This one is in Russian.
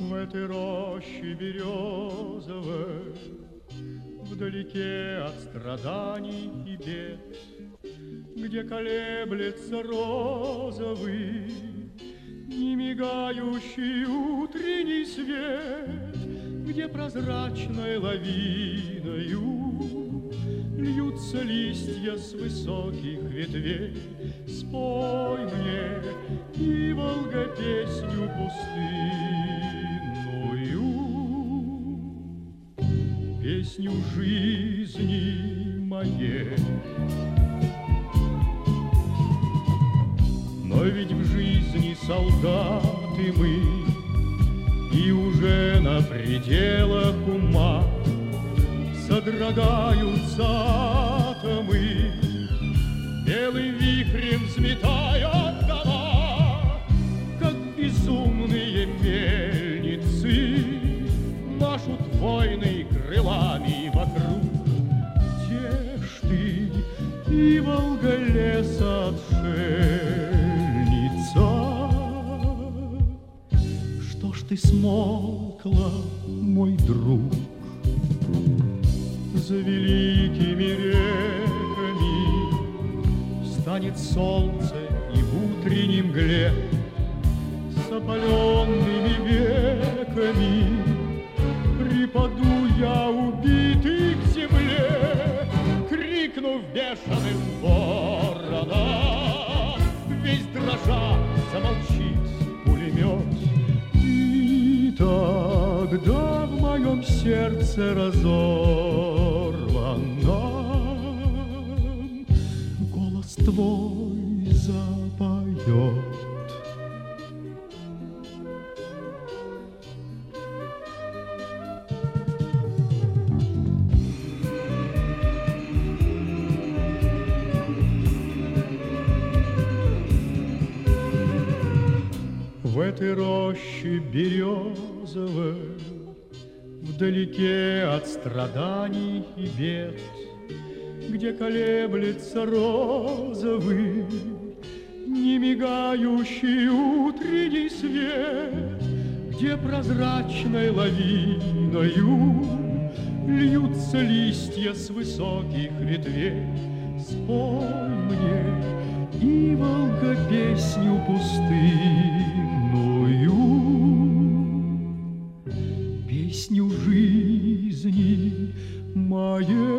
В этой роще березовой, вдалеке от страданий и бед, где колеблется розовый, не мигающий утренний свет, где прозрачной лавиною льются листья с высоких ветвей. Спой мне, и Волга, песню пустынную, песню жизни моей. Но ведь в жизни солдаты мы, и уже на пределах ума содрогаются атомы, белым вихрем взметая дома, как безумные мельницы машут войны крылами вокруг. Где ж ты, и Волга, леса отшельница? Что ж ты смолкла, мой друг? За великими реками встанет солнце, и в утренней мгле с опаленными веками припаду я, убитый, к земле, крикнув бешеным воронам, весь дрожа замолчит пулемет. И тогда в моем сердце разорванном голос твой запоет. В этой роще березовой, вдалеке от страданий и бед, где колеблется розовый, не мигающий утренний свет, где прозрачной лавиною льются листья с высоких ветвей. Спой мне, и Волга, песню пустынную, песню жизни моей.